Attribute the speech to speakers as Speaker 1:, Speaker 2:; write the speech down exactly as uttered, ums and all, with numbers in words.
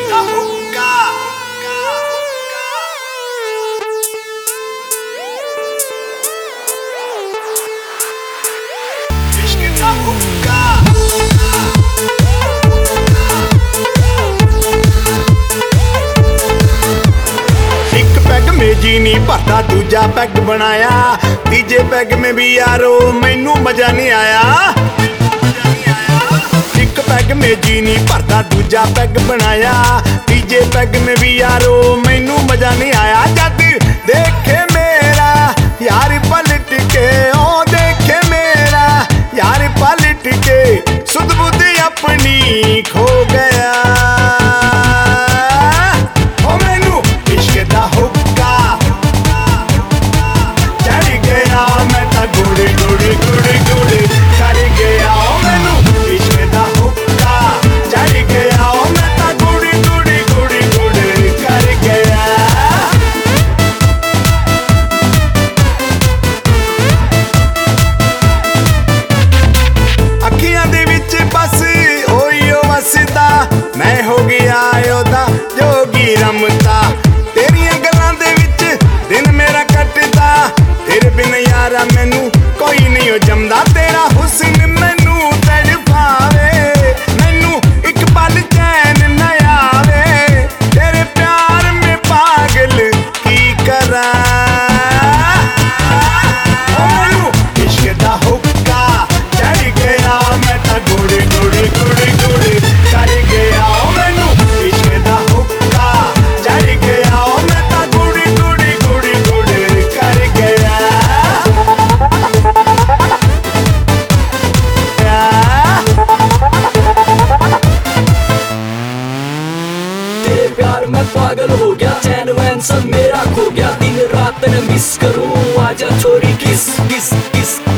Speaker 1: ਦਾ ਹੁੱਕਾ ਇਸ਼ਕ ਦਾ ਹੁੱਕਾ ਇੱਕ ਪੈਗ ਮੇਜੀ ਨਹੀਂ ਭਰਦਾ ਦੂਜਾ ਪੈਗ ਬਣਾਇਆ ਤੀਜੇ ਪੈਗ में भी यारो मैनू मजा नहीं आया एक पैग में जी नहीं भरदा दूजा पैग बनाया तीजे पैग में भी यारो मैनू मजा नहीं आया जद देखे मेरा यार पलट के ओ देखे मेरा यार पलट के सुध बुध अपनी खो गया ओ मैनू इश्क दा हुक्का चढ़ गया मैं तां गुड़ गुड़ गुड़ गुड़ कर गया ओ मैनू इश्क दा हुक्का चढ़ गया ओ मैं तां गुड़ गुड़ गुड़ गुड़ कर गया ਅੱਖੀਆਂ ਦੇ ਵਿੱਚ ਬਸ ਓਈਓ ਵਸਦਾ ਮੈਂ ਹੋ ਗਿਆ ਉਹਦਾ ਜੋਗੀ ਰਮਤਾ ਤੇਰੀਆਂ ਗੱਲਾਂ ਦੇ ਵਿੱਚ ਦਿਨ ਮੇਰਾ ਕੱਟਦਾ ਤੇਰੇ ਬਿਨ ਯਾਰਾ ਮੈਨੂੰ ਕੋਈ ਨਹੀਂ ਜੰਮਦਾ ਤੇਰਾ ਹੁਸਨ ਮੈਨੂੰ ਤੜਫਾਵੇ ਮੈਨੂੰ ਇੱਕ ਪਲ ਚੈਨ ਨਾ ਆਵੇ ਤੇਰੇ ਪਿਆਰ ਮੇ ਪਾਗਲ ਕੀ ਕਰਾਂ ਓ ਮੈਨੂੰ ਇਸ਼ਕ ਦਾ ਹੁੱਕਾ ਚੜ ਗਿਆ ਮੈਂ ਤਾਂ ਗੁੜ ਗੁੜ ਗੁੜ ਗੁੜ ਕਰ ਗਿਆ ਓ ਮੈਨੂੰ ਇਸ਼ਕ ਦਾ ਹੁੱਕਾ ਚੜ ਗਿਆ ਓ ਮੈਂ ਤਾਂ ਗੁੜ ਗੁੜ ਗੁੜ ਗੁੜ ਕਰ ਗਿਆ
Speaker 2: तेरे प्यार में पागल हो गया चैन वैन सब मेरा खो गया दिन रात न मिस करूं आजा छोरी किस किस किस